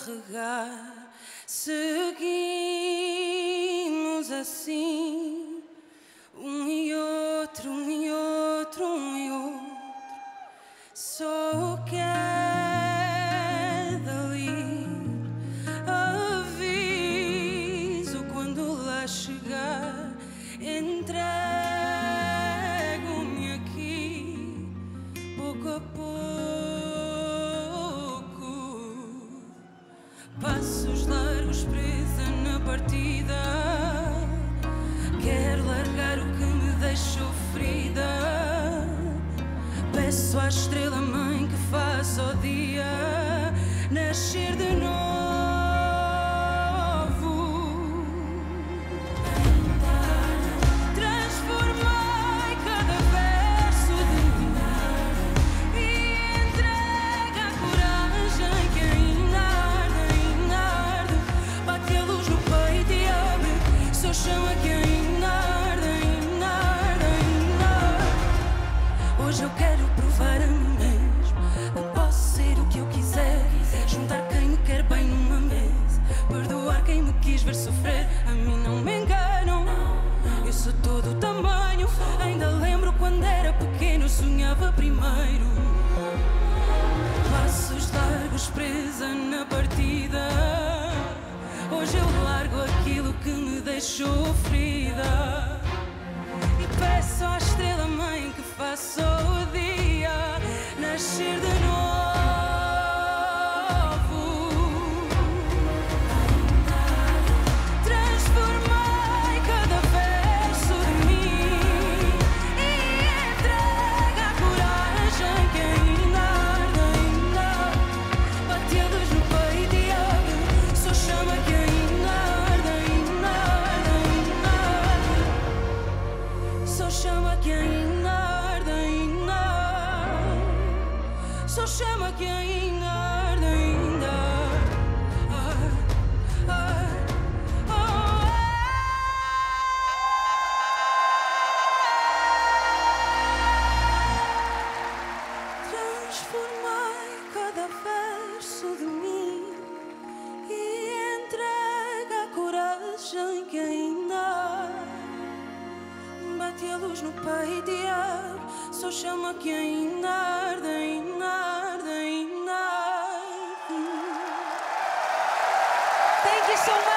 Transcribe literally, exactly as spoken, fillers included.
regar. Seguimos assim, um e outro, um e outro, um e outro. Só o que é dali, aviso quando lá chegar. Entrego-me aqui, pouco a pouco. Passos largos presa na partida. Quero largar o que me deixou ferida. Peço à estrela mãe que faça o dia nascer de novo. Transformai cada verso de mim e entrega a coragem que ainda arde, ainda arde. Bate a luz no peito e abre, só chama que ainda arde, ainda arde, ainda arde. Hoje eu quero provar a mim mesmo, eu posso ser o que eu quiser, juntar quem me quer bem numa mesa, perdoar quem me quis ver sofrer. A mim não me enganam, eu sou todo o tamanho. Ainda lembro quando era pequeno, sonhava primeiro. Passos largos presa na partida. Hoje eu largo aquilo que me deixou ferida e peço à estrela mãe que faça o dia nascer de novo. Transformai cada verso de mim e entrega a coragem que ainda arde, ainda arde. Bate a luz no peito e abre, só chama que ainda arde, ainda arde, ainda arde. Só chama que ainda arde, ainda arde. Só chama que ainda arde, ainda arde, arde, arde. Transformai cada verso de mim e entrega a coragem que ainda arde. Bate a luz no peito e abre, só chama que ainda arde, ainda arde, ainda arde. Thank you so much.